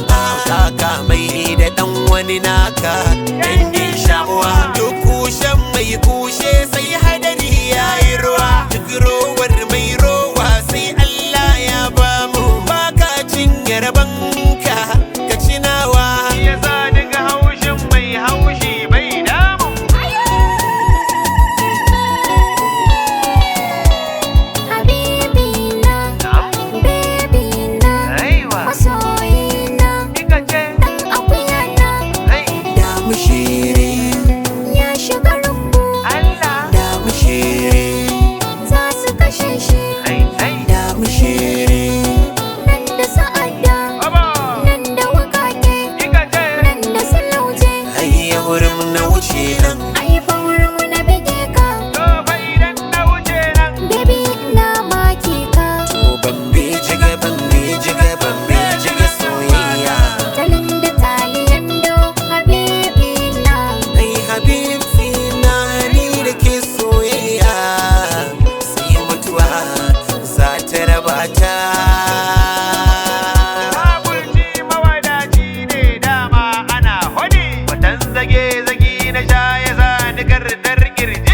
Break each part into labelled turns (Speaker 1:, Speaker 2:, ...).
Speaker 1: kaka mai da dan wani naka dangin shamuwa duk kushen mai kushe sai hadari yayi ruwa duk rowar mai rowa sai Allah ya bamu baka cinye rabanka ka cinawa yasa daga haushin mai haushi bai damu
Speaker 2: Habibina, babina, masoyina, dan akuyana,
Speaker 1: da mushiri
Speaker 2: ya shiga rumbu,
Speaker 1: da mushiri
Speaker 2: za su kashe shi.
Speaker 1: da mushiri
Speaker 2: Nan da sa'ada, nan da wukake, nan da salauje,
Speaker 1: ayya wurin na wuce nan
Speaker 2: ai fa wurinmu na bige ka. Baby ina maki ka,
Speaker 1: ban bijiga soyayya
Speaker 2: talin da taliyan do habibina.
Speaker 1: ai habibti na ni da ke soyayya sai mutuwa za ta raba ta zage-zage na sha ya sa ni gardar kirji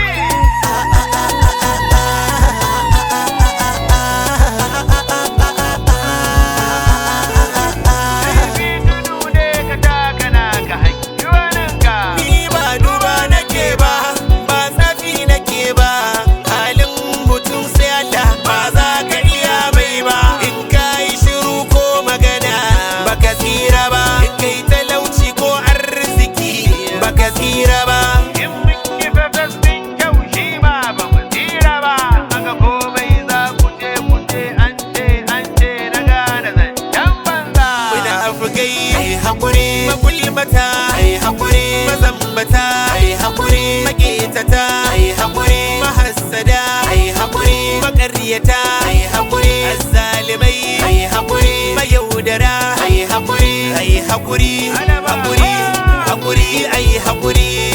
Speaker 1: ni ba duba nake ba ba tsafi nake ba halin mutum sai Allah ba za ka iya bai ba in ka yi shiru ko magana baka tsira ba in kai talauci ko arziki baka tsira ba in mun yi fefes din kyau shi ma ba mu tsira ba haka komai za ku je an ce na gane zancen banza muna fugai ai hakuri magulmata ai hakuri mazambata ai hakuri maƙetata ai hakuri mahassada ai hakuri makaryata ai hakuri azzalimai ai hakuri mayaudara ai hakuri ai hakuri ai hakuri